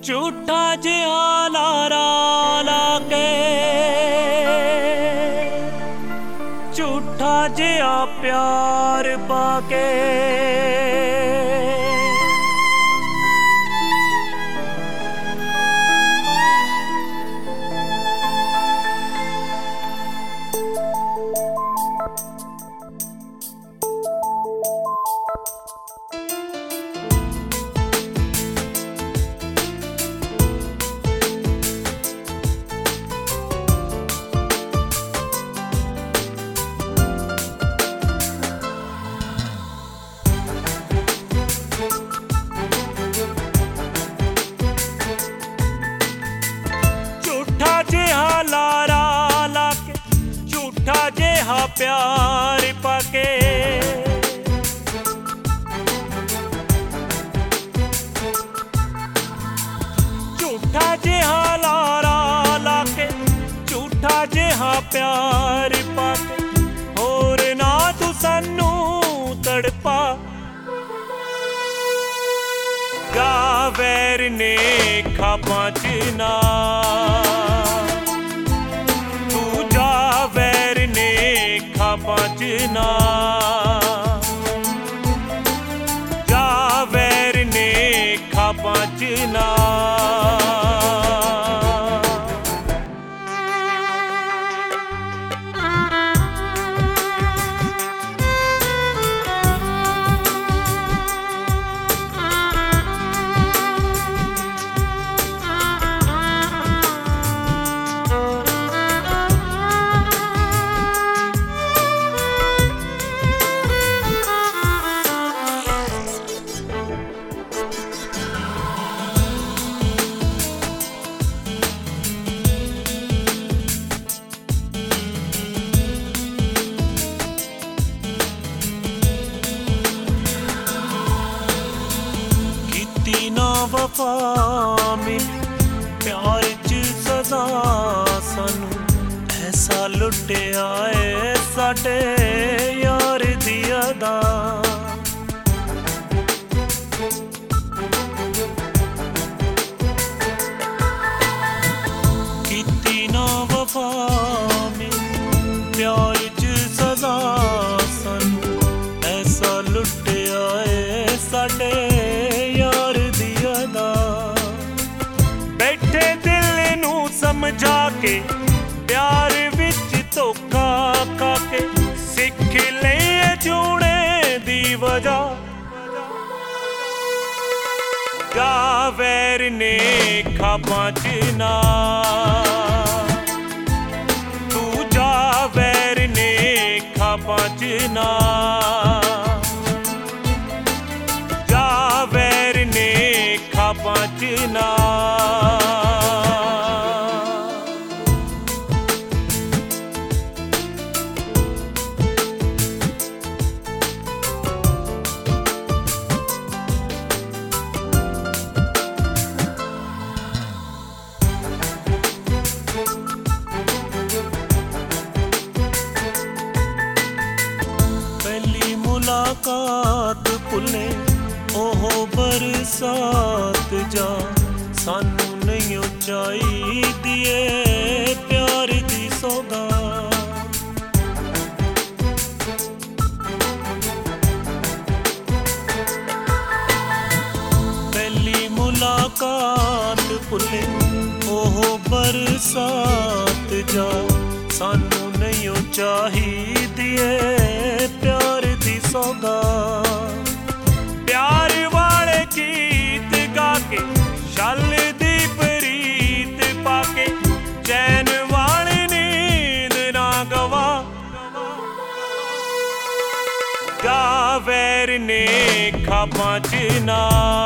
झूठा जिहा लारा लाके, झूठा जिहा प्यार पाके, प्यार पाके, झूठा जिहा लारा लाके, झूठा जिहा प्यार पाके, होर ना तू सानू तड़पा। गा वैर ने खापां च ना, बचना जा वैर ने खा बचना। वफा मिल प्यार च सदा सानू, ऐसा लुटिया है साडे यार दी अदा। कीती ना वफा मिल प्यार च सदा सानू, ऐसा लुटिया है साडे बैठे दिल नू समझा के, प्यार विच धोखा खाके, सिख ले जूने दी वजह। गा वैर ने खापां च ना, तू जा वैर ने खापां च ना, जा वैर ने खापां च ना। मुलाकात भुले ओहो बरसात जा, सानू नहीं चाहिदी ऐ प्यार दी सौगात। पहली मुलाकात भुले ओहो बरसात जा, सानू नहीं चाहिदी ऐ प्यार दी सौगात। प्यार वाले गीत गा के, शल दी प्रीत पाके, चैन वाली नींद ना गवा। गा वैर ने खापां च ना,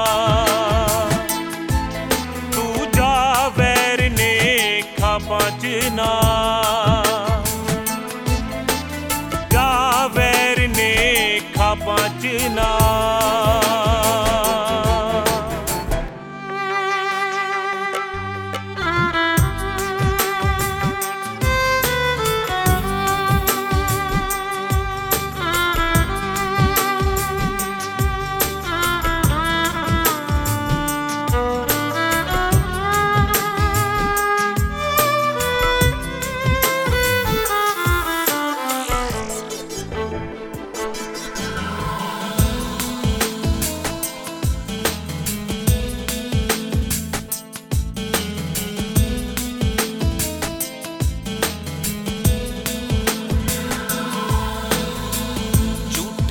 तू जा वैर ने खापां च ना, जा वैर ने खापां च ना।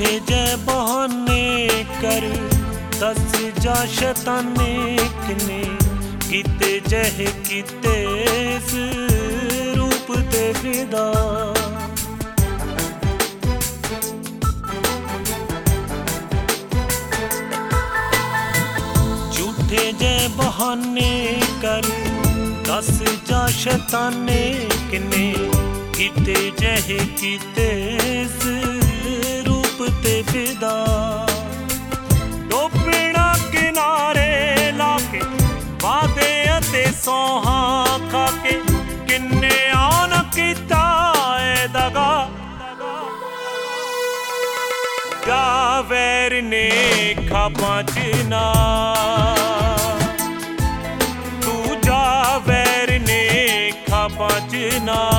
झूठे जे बहाने कर दस जा शैताने किने कीते जह कीते इस रूप ते फिदा। झूठे जे बहाने कर दस जा शैताने किने कीते जह कीते इस रूप ते फिदा। टोपना किनारे लाके वादे अते सोहा खाके किन्ने आन कीता ए दगा। जा वैर ने खाबां च ना तू जा वैर ने खाबां च ना।